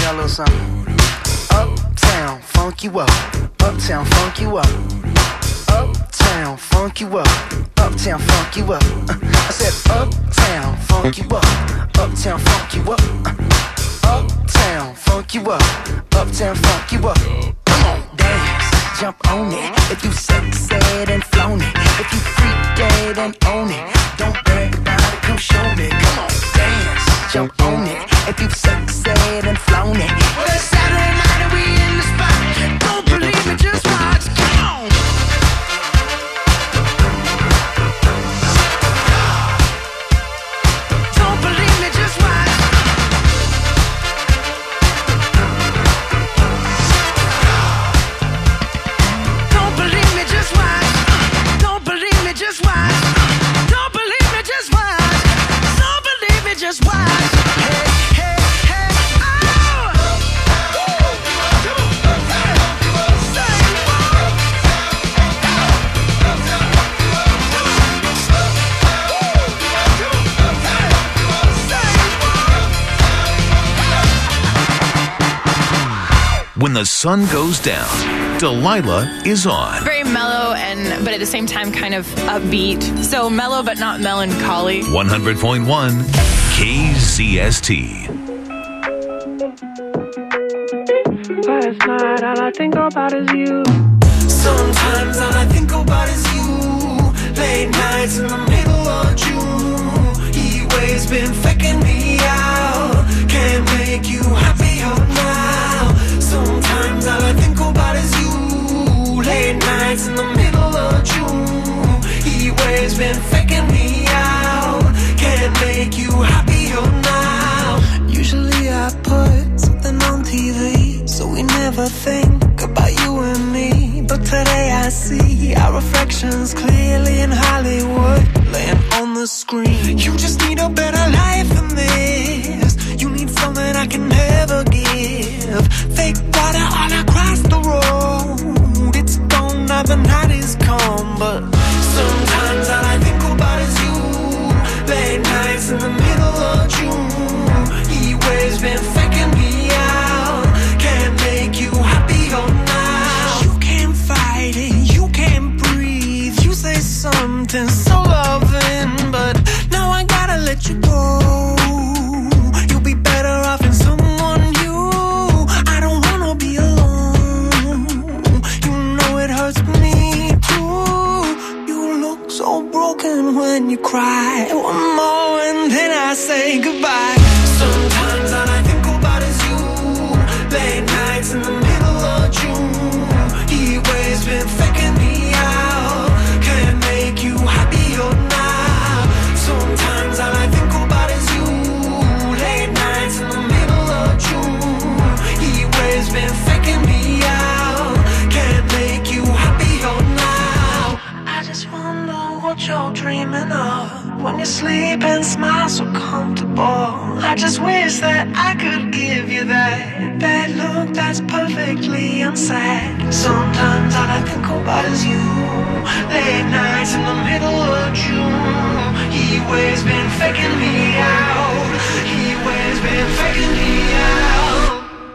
y'all a little something. Uptown, funk you up. Uptown, funk you up. Uptown, funk you up. Uptown, funk you up. I said uptown, funk you up. Uptown, funk you up. Uptown, funk you up. Uptown, funk you up. Come on, dance, jump on it. If you sexed and flown it, if you freaked dead and own it, don't brag about it, come show me. Come on, dance, jump on it. If you sexed and flown it, well, it's Saturday night and we in the spot. Don't believe me, just watch. Come on. Don't believe me, just watch. Don't believe me, just watch. Don't believe me, just watch. Don't believe me, just watch. Don't believe me, just watch. Hey, hey, hey, oh! When the sun goes down, Delilah is on. Very mellow but at the same time kind of upbeat. So mellow but not melancholy. 100.1 KZST. Last night all I think about is you. Sometimes all I think about is you. Late nights in the middle of June. He waves been faking me out. Can't make you happier now. Sometimes all I think about is you. Late nights in the middle of June. He waves been faking me out. Can't make you happier now. Usually I put something on TV, so we never think about you and me. But today I see our reflections clearly in Hollywood, laying on the screen. You just need a better life than this. You need something I can never give. Fake water all across the road. It's gone now, the night is come. But sometimes all I think about is you. Late nights in the middle of June. He waves been faking me out. Can't make you happier now. You can't fight it, you can't breathe. You say something so loving, but now I gotta let you go. You'll be better off in someone new. I don't wanna be alone. You know it hurts me too. You look so broken when you cry. One more and then I say goodbye. Sometimes all I think about is you. Late nights in the middle of June. He waves been faking me out. Can't make you happier now. Sometimes all I think about is you. Late nights in the middle of June. He waves been faking me out. Can't make you happier now. I just wonder what you're dreaming of when you sleep and smile so comfortable. I just wish that I could give you that look that's perfectly unsaid. Sometimes all I think about is you. Late nights in the middle of June. He waves been faking me out. He waves been faking me out.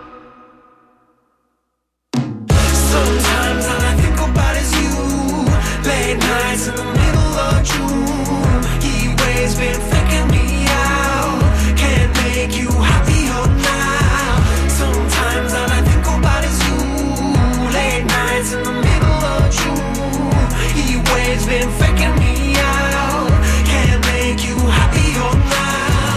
Sometimes all I think about is you. Late nights in the middle of June. He waves been faking me out. Can't make you happier now. Sometimes all I think about is you. Late nights in the middle of June. He waves been faking me out. Can't make you happier now.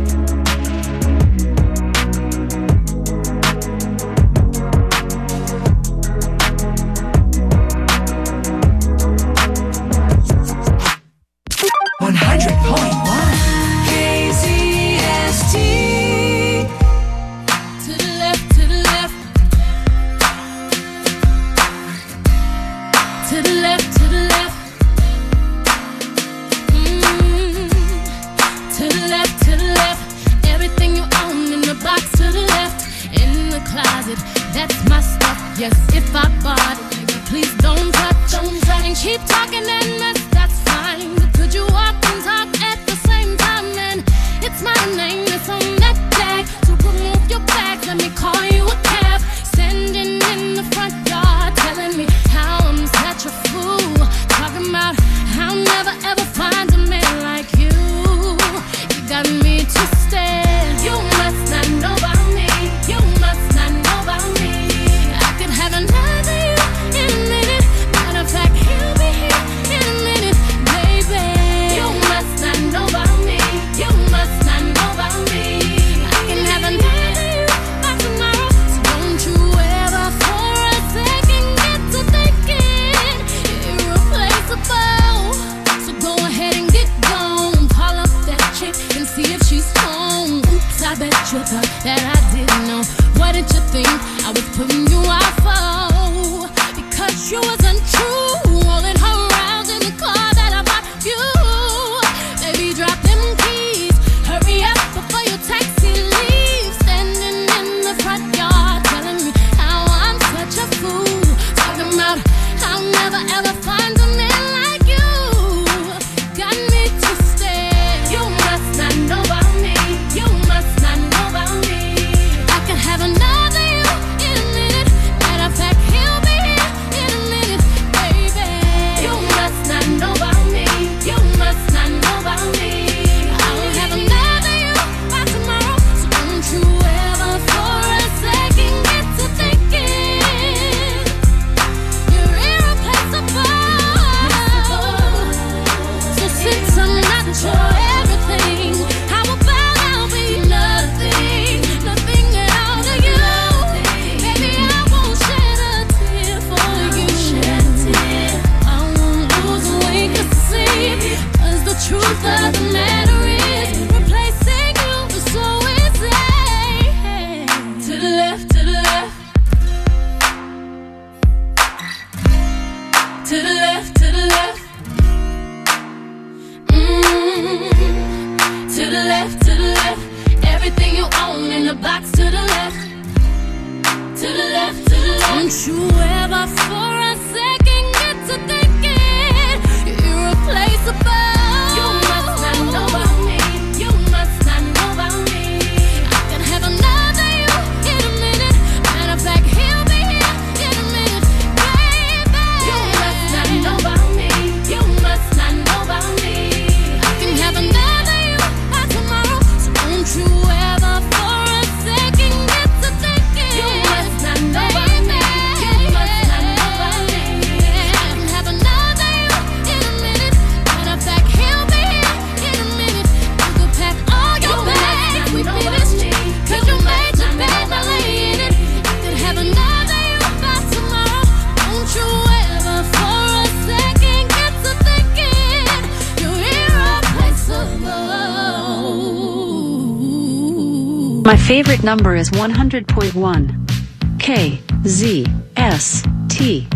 Yes, if I bought it, please don't touch. And keep talking and that's fine. But could you walk and talk at the same time? And it's my name that's on that tag. So remove your bags, let me call What did you think I was putting you out for? Because you wasn't true. Rolling her around in the car that I bought you. Baby, drop them keys. Hurry up before your taxi leaves. Standing in the front yard telling me how I'm such a fool. Talking about I'll never ever find a man like you. Got me twisted. You must not know about me. You must not know about me. I could have another you in a minute. Matter of fact, he'll be here in a minute, baby. You must not know about me. You must not know about me. I'll have another you by tomorrow. So don't you ever for a second get to thinking you're irreplaceable. So since I'm not your everything, how about I'll be nothing, nothing out of you? Baby, I won't shed a tear for you. I won't lose a wink of sleep. 'Cause the truth of the matter is, replacing you is so easy. To the left, to the left. To the left, to the left. To the left, to the left. Everything you own in the box to the left. To the left, to the left. Don't you ever for a second get to thinking you're irreplaceable. You must not know about me. You must not know about me. I can have another you in a minute. Matter of fact, he'll be here in a minute, baby. You must not know about me. You must not know about me. I can have another you by tomorrow. So don't you ever for a second get to thinking you must not know about me. You must not know about me. I can have another you in a minute. Matter of fact, he'll be here in a minute. You could pack all your bags. We finished. 'Cause you made your bed, now lay in it. I could have another you by tomorrow. Don't you ever for a second get to thinking you're irreplaceable. My favorite number is 100.1. KZST.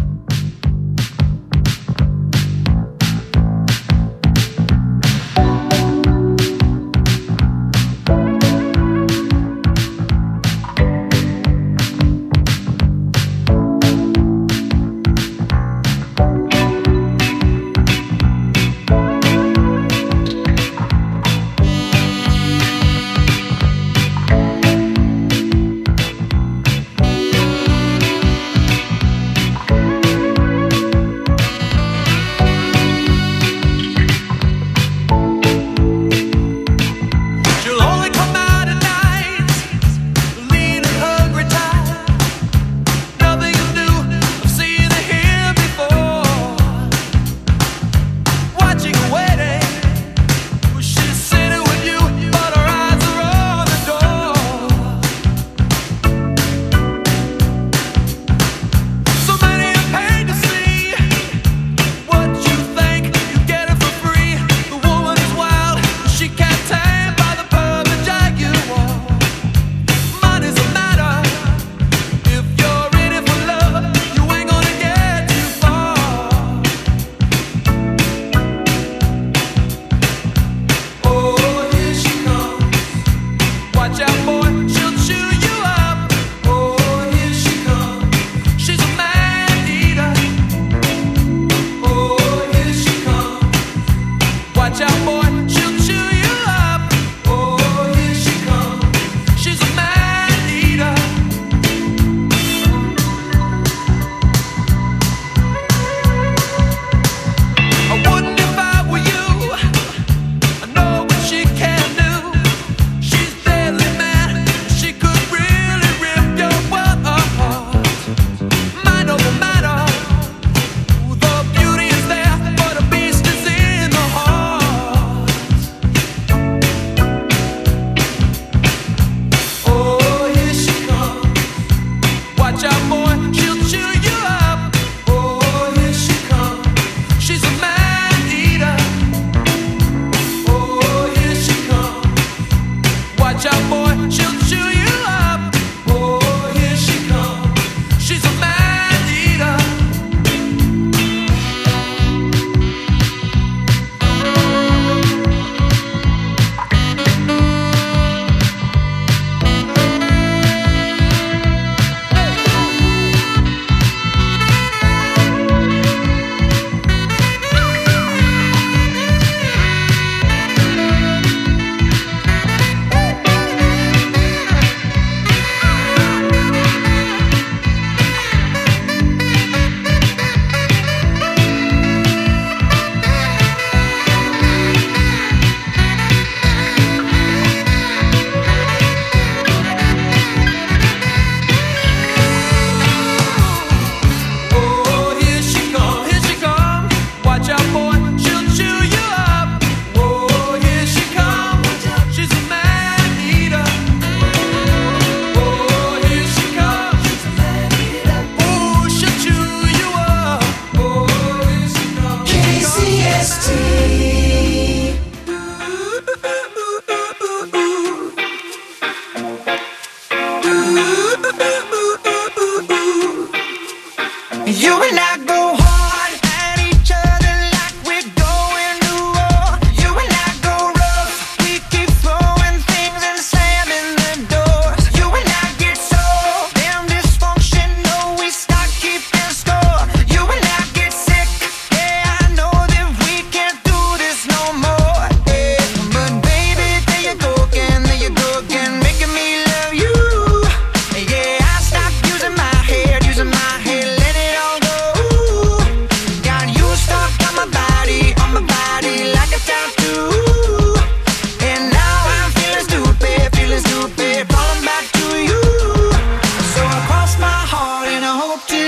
You and I go hard at each other like we're going to war. You and I go rough, we keep throwing things and slamming the doors. You and I get so damn dysfunctional, we start keeping score. You and I get sick, yeah, I know that we can't do this no more. Yeah, but baby, there you go again, making me love you. Yeah, I stopped using my head, let it all go. Got you stuck on my body like a tattoo. And now I'm feeling stupid, falling back to you. So I cross my heart and I hope to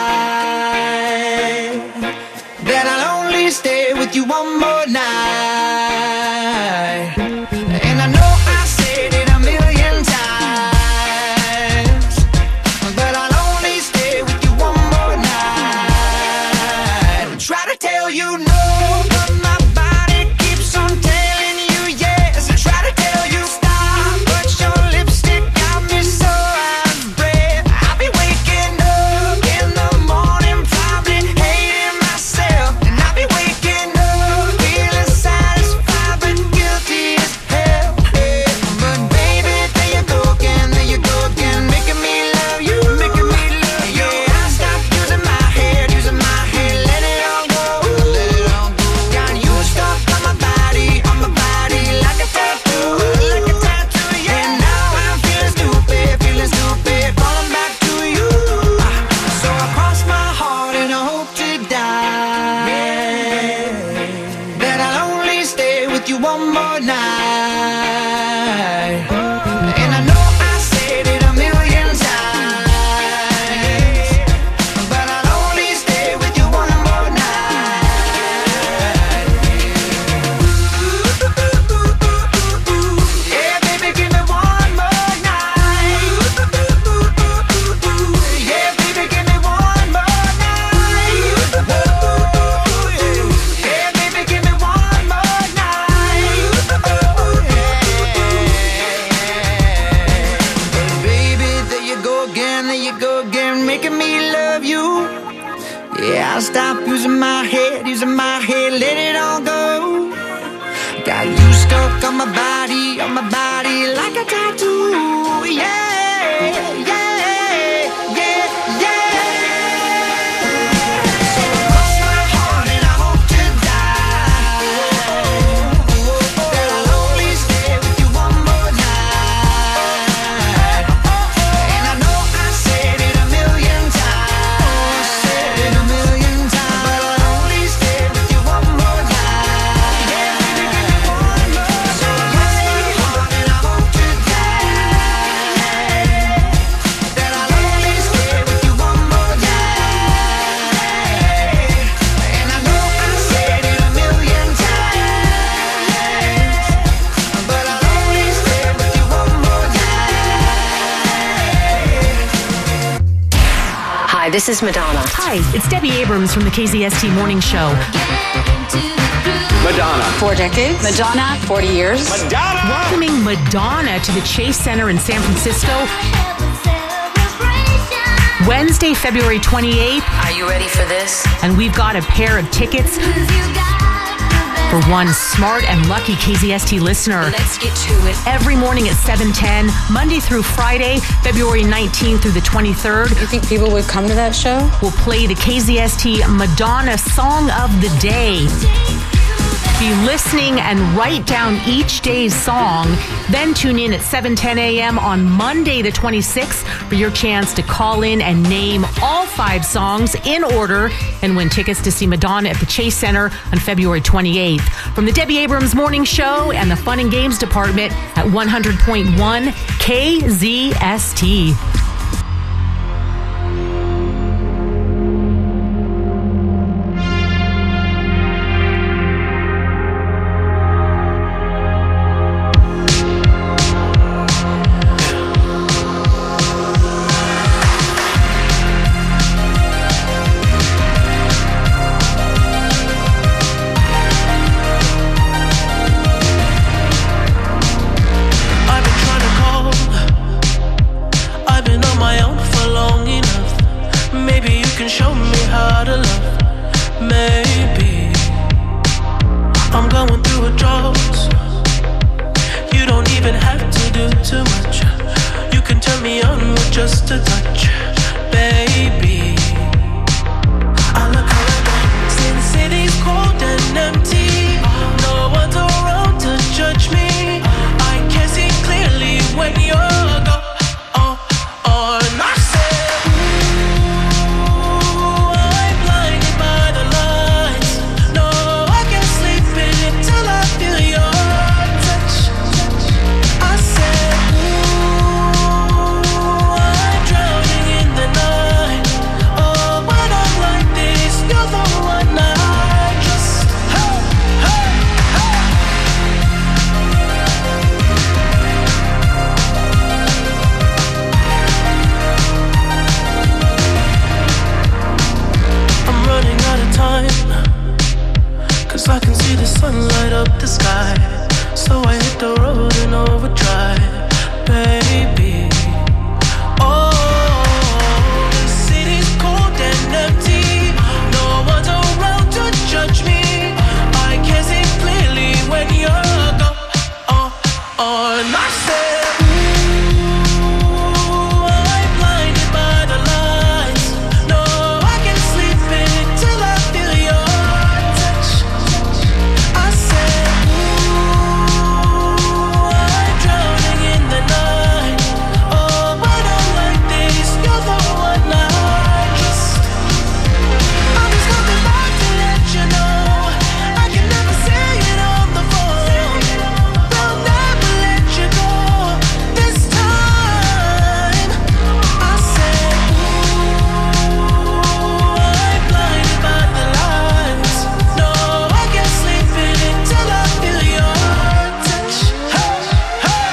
die, that I'll only stay with you one more night. And I know I said it a million times, but I'll only stay with you one more night. Try to tell you no, but my body keeps on telling you yes. I try to tell you stop, but your lipstick got me so out of breath. I'll be waking up in the morning, probably hating myself. And I'll be waking up feeling satisfied but guilty as hell. But baby, there you go again, making me love you. Yeah, I stopped using my head, let it all go. Got you stuck on my body like a tattoo. And now I'm feeling stupid, falling back to you. So I cross my heart and I hope to die, that I'll only stay with you one more night. And I know I said it a million times, but I'll only stay with you one more night. Yeah, baby, give me one more night. Yeah, baby, give me one more night. Yeah, baby, give me one more night. Baby, there you go again, making me love you. Yeah, I'll stop using my head, let it all go. Got you stuck on my body like a tattoo. Yeah, yeah, yeah, yeah. So I cross my heart and I hope to die, that I'll only stay with you one more night. And I know I said it a million times, but I'll only stay with you one more night. Yeah, baby, give me one more. So I cross my heart and I hope to die, that I'll only stay with you one more night. And I know I said it a million times, but I'll only stay with you one more night. Hi, this is Madonna. Hi, it's Debbie Abrams from the KZST Morning Show. Madonna. 4 decades. Madonna. 40 years. Welcoming Madonna to the Chase Center in San Francisco Wednesday, February 28th. Are you ready for this? And we've got a pair of tickets for one smart and lucky KZST listener. Let's get to it. Every morning at 7:10, Monday through Friday, February 19th through the 23rd. You think people would come to that show? We'll play the KZST Madonna Song of the Day. Be listening and write down each day's song. Then tune in at 7:10 a.m. on Monday the 26th for your chance to call in and name all 5 songs in order and win tickets to see Madonna at the Chase Center on February 28th. From the Debbie Abrams Morning Show and the Fun and Games Department at 100.1 KZST. I've can show me how to love. Maybe I'm going through a drought. You don't even have to do too much. You can turn me on with just a touch, baby. I look around, see the city's cold and empty. No one's around to judge me. I can see clearly when you're gone. I said, ooh, I'm blinded by the lights. No, I can't sleep until I feel your touch. I said, ooh, I'm drowning in the night. Oh, when I'm like this, you're the one I just, hey, hey, hey. I'm running out of time, 'cause I can see the sun light up the sky. So I hit the road in overdrive, baby. Oh, the city's cold and empty. No one's around to judge me. I can see clearly when you're gone. And I said, ooh, I'm blinded by the lights. No, I can't sleep until I feel your touch. I said, ooh, I'm drowning in the night. Oh, when I'm like this, you're the one I just, I'm just coming back to let you know. I can never say it on the phone. They'll never let you go this time. I said, ooh, I'm blinded by the lights. No, I can't sleep until I feel your touch. Hey, hey,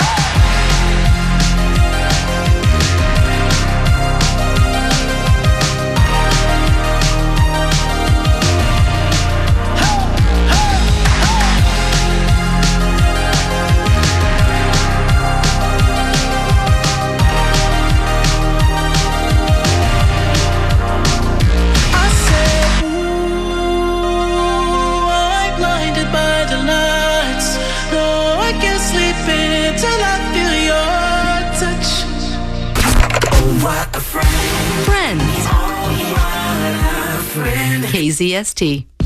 I said, ooh, I'm blinded by the lights. No, I can't sleep until I feel your touch. Oh, what a friend. Friends. Oh, what a friend. KZST.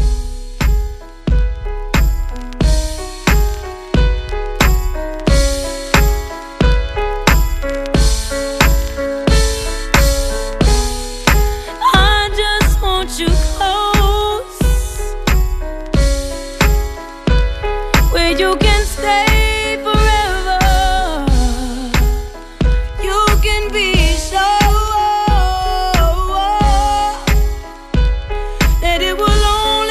I just want you close, where you can stay forever. You can be sure that it will only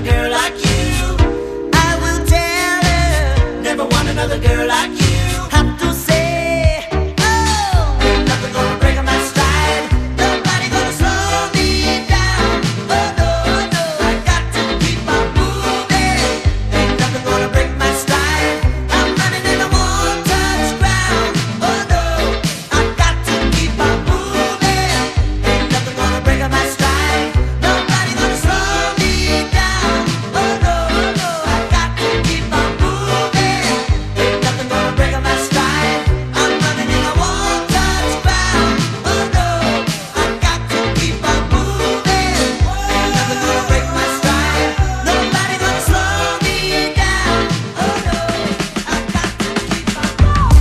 girl like you. I will tell her, never want another girl like you. Have to say, oh, ain't nothing gonna break my stride. Nobody gonna slow me down. Oh no, no, I got to keep on moving. Ain't nothing gonna break my stride. I'm running in a one-touch ground. Oh no, I got to keep on moving. Ain't nothing gonna break my stride. Nobody gonna slow me down. Oh no, no, I got to keep on moving. Ain't nothing gonna break my stride. I'm running in a one-touch ground. Oh no, I got to keep on moving. Ain't nothing gonna break my stride. Nobody gonna slow me down. Oh no, I got to keep on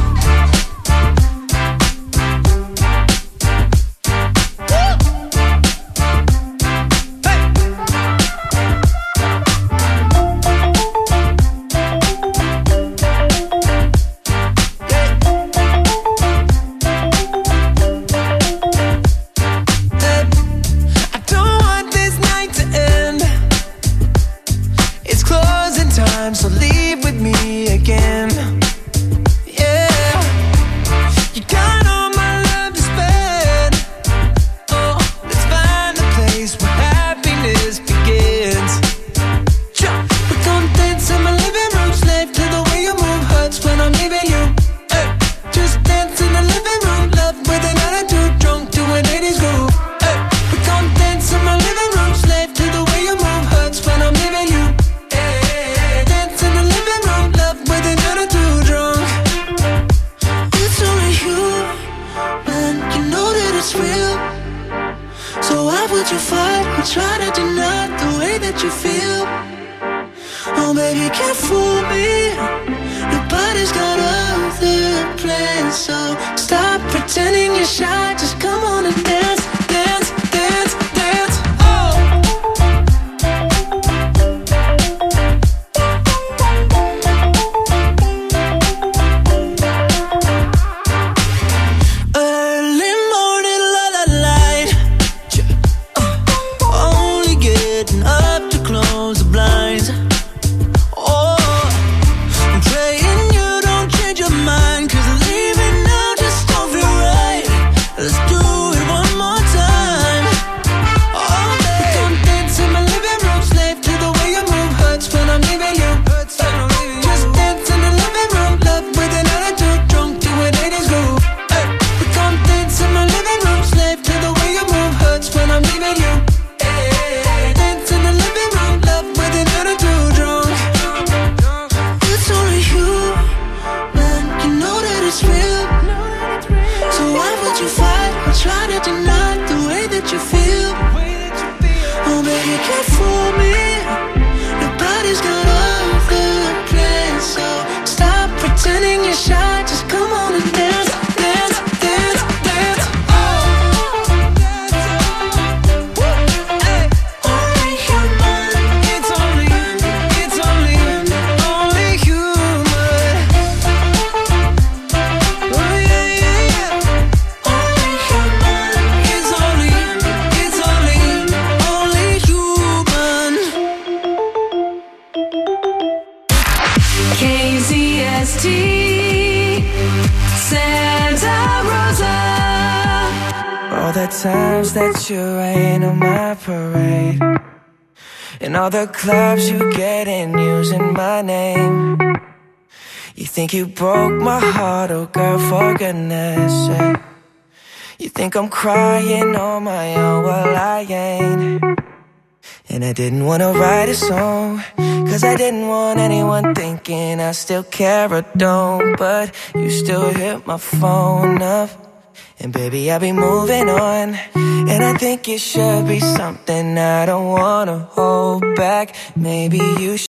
I don't want this night to end. It's closing time, so leave with me again. Yeah, you got all my love to spend. Oh, let's find a place where happiness begins. We're gonna dance in my living room, slave to the way you move hurts when I'm leaving you. Just dance in the living room, love with an attitude, drunk to an 80s groove. We're gonna dance in my living room, slave to the way you move hurts when I'm leaving you. Dance in the living room, love with an attitude, drunk. It's only you, man, you know that it's real. So why would you fight or try to deny the way that you feel? Oh baby, you can't fool me. Nobody's got other plans. So stop pretending you're shy. Just come on and dance, dance, dance, dance. Oh. Early morning, la la light. Only getting up to close the blinds. Oh, I'm praying you don't change your mind, 'cause leaving now just don't feel right. Let's do it one more time. Oh, babe, come dance in my living room, slave to the way you move hurts when I'm leaving you. Just dance in the living room, love with an attitude, drunk to an 80s groove. We come dance in my living room, slave to the way you move hurts when I'm leaving you. Dance in the living room, love with an attitude, drunk. It's only you, man, you know that it's real. So why would you fight or try to deny the way that you feel? Oh baby, you can't fool me. Nobody's got other plans. So stop pretending you're shy. Just come on and dance, dance, dance, dance. Oh. Only human. It's only human. Oh yeah, yeah, yeah. Only human. It's only human. KZST Santa Rosa. All the times that you rain on my parade, and all the clubs you get in using my name. You think you broke my heart, oh girl, for goodness sake. You think I'm crying on my own, well I ain't. And I didn't wanna write a song, 'cause I didn't want anyone thinking I still care or don't. But you still hit my phone up, and baby, I'll be moving on. And I think it should be something I don't wanna hold back. Maybe you should